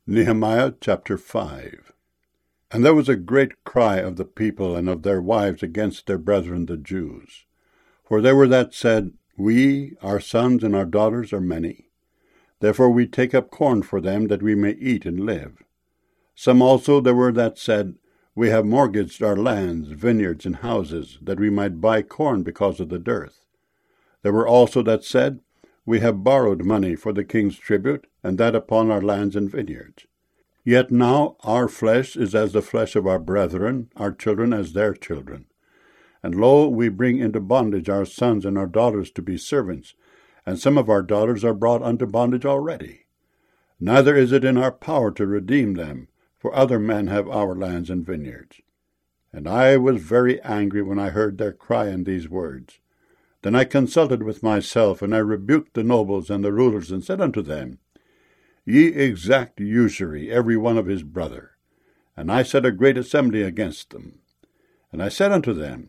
Nehemiah chapter 5. And there was a great cry of the people and of their wives against their brethren the Jews. For there were that said, We, our sons and our daughters, are many. Therefore we take up corn for them, that we may eat and live. Some also there were that said, We have mortgaged our lands, vineyards, and houses, that we might buy corn because of the dearth. There were also that said, We have borrowed money for the king's tribute, and that upon our lands and vineyards. Yet now our flesh is as the flesh of our brethren, our children as their children. And lo, we bring into bondage our sons and our daughters to be servants, and some of our daughters are brought unto bondage already. Neither is it in our power to redeem them, for other men have our lands and vineyards. And I was very angry when I heard their cry in these words. Then I consulted with myself, and I rebuked the nobles and the rulers, and said unto them, Ye exact usury, every one of his brother. And I set a great assembly against them. And I said unto them,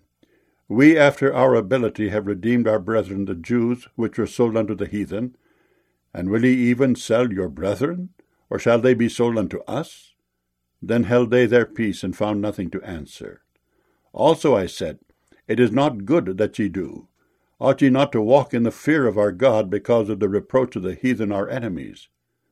We after our ability have redeemed our brethren the Jews, which were sold unto the heathen. And will ye even sell your brethren? Or shall they be sold unto us? Then held they their peace, and found nothing to answer. Also I said, It is not good that ye do. Ought ye not to walk in the fear of our God, because of the reproach of the heathen our enemies?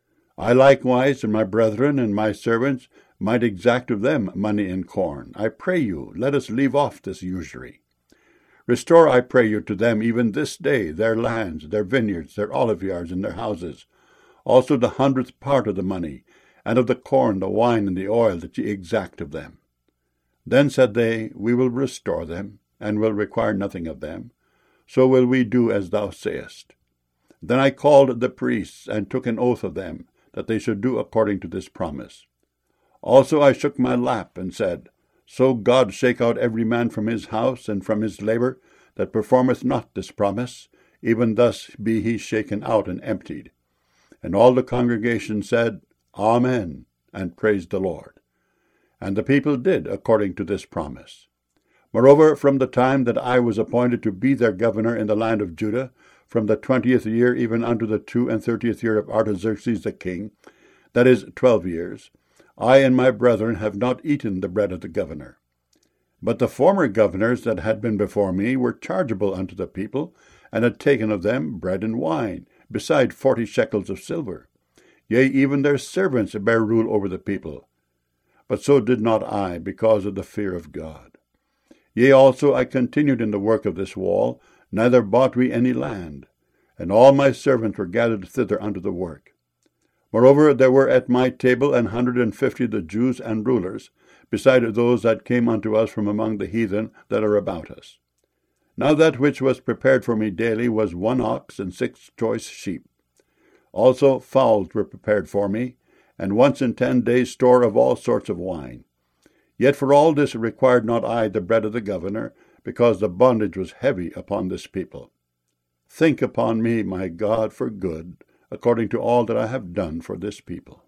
I likewise, and my brethren and my servants, might exact of them money and corn. I pray you, let us leave off this usury. Restore, I pray you, to them even this day their lands, their vineyards, their oliveyards, and their houses, also the 100th part of the money, and of the corn, the wine, and the oil that ye exact of them. Then said they, We will restore them, and will require nothing of them. So will we do as thou sayest. Then I called the priests, and took an oath of them, that they should do according to this promise. Also I shook my lap, and said, So God shake out every man from his house and from his labor, that performeth not this promise, even thus be he shaken out and emptied. And all the congregation said, Amen, and praised the Lord. And the people did according to this promise. Moreover, from the time that I was appointed to be their governor in the land of Judah, from the 20th year even unto the 32nd year of Artaxerxes the king, that is 12 years, I and my brethren have not eaten the bread of the governor. But the former governors that had been before me were chargeable unto the people, and had taken of them bread and wine, beside 40 shekels of silver. Yea, even their servants bare rule over the people. But so did not I, because of the fear of God. Yea, also I continued in the work of this wall, neither bought we any land, and all my servants were gathered thither unto the work. Moreover, there were at my table 150 the Jews and rulers, beside those that came unto us from among the heathen that are about us. Now that which was prepared for me daily was 1 ox and 6 choice sheep. Also fowls were prepared for me, and once in 10 days store of all sorts of wine. Yet for all this required not I the bread of the governor, because the bondage was heavy upon this people. Think upon me, my God, for good, according to all that I have done for this people.